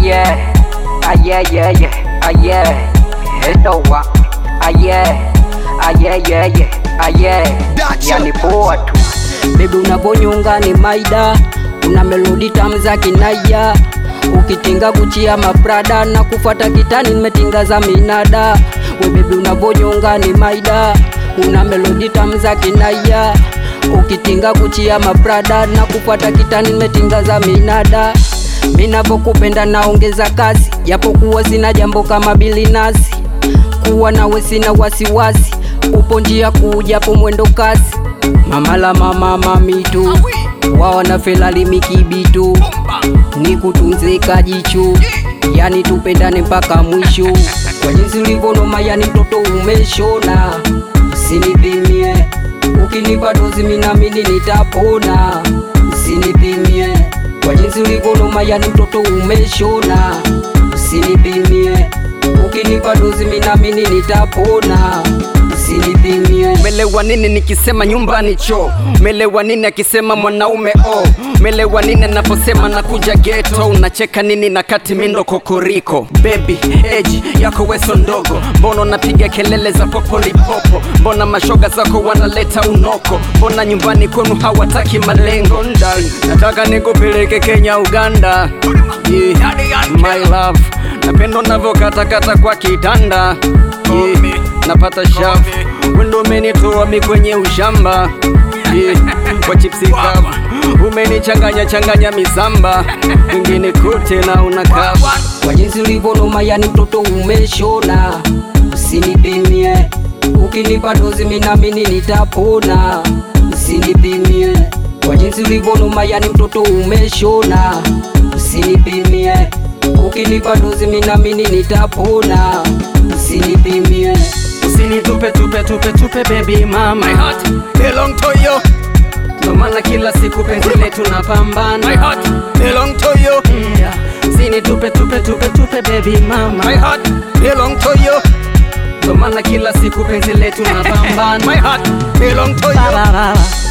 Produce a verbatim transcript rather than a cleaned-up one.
Aye, aye, aye, aye, hello, aye, aye, aye, aye, yani poa tu. Baby unaponyonga ni maida, una melodi tamu za kinaya. Ukitinga Gucci ama Prada na kufuata kitani nimetinga za minada. We baby unaponyonga ni maida, una melodi tamu za kinaya. Ukitinga Gucci ama Prada na kufuata kitani nimetinga za minada. Ninapokupenda naongeza kasi, japokuwa sina jambo kama bilinasi. Kuwa nawe sina wasiwasi, upo njia kuja po mwendo kasi. Mama la mama mamitu, waona felali mikibitu. Nikutunze kajicho, yani tupendane mpaka mwisho. Kwa jinsi ulivonoma yani mtoto umeshona. Usinipimie, ukinipa dozi minamini nitapona. Usinipimie, kwa jinsi ulivonoma yani mtoto umeshona. Usinipimie, ukinipa dozi minamini nitapona. Usinipimie. Melewa nini nikisema nyumbani cho? Melewa nini akisema mwanaume oh? Melewa nini naposema nakuja ghetto? Unacheka nini na kati mindo kokoriko? Baby, age yako weso ndogo, mbona napiga kelele za popolipopo? Mbona mashoga zako wanaleta unoko? Mbona nyumbani kwenu hawataki malengo? Ndai, nataka nikupeleke Kenya, Uganda. Yeah, my love, napendo navyokatakata kwa kitanda. Yeah, napata shafu, wendo umenitoa mi kwenye ushamba. Yeah, kwa chipsi kavu umenichanganya changanya misamba. Ingine kote na unakavu. Kwa jinsi ulivonoma yani mtoto umeshona. Usinipimie, ukinipa dozi minamini nitapona. Usinipimie, kwa jinsi ulivonoma yani mtoto umeshona. Usinipimie, ukinipa dozi minamini nitapona. Usinipimie. Usinitupe tupe tupe tupe baby mama. My heart belong to you. Ndo maana kila siku penzi letu napambana. My heart belong to you. Yeah. Usinitupe tupe tupe tupe baby mama. My heart belong to you. Ndo maana kila siku penzi letu napambana. My heart belong to you.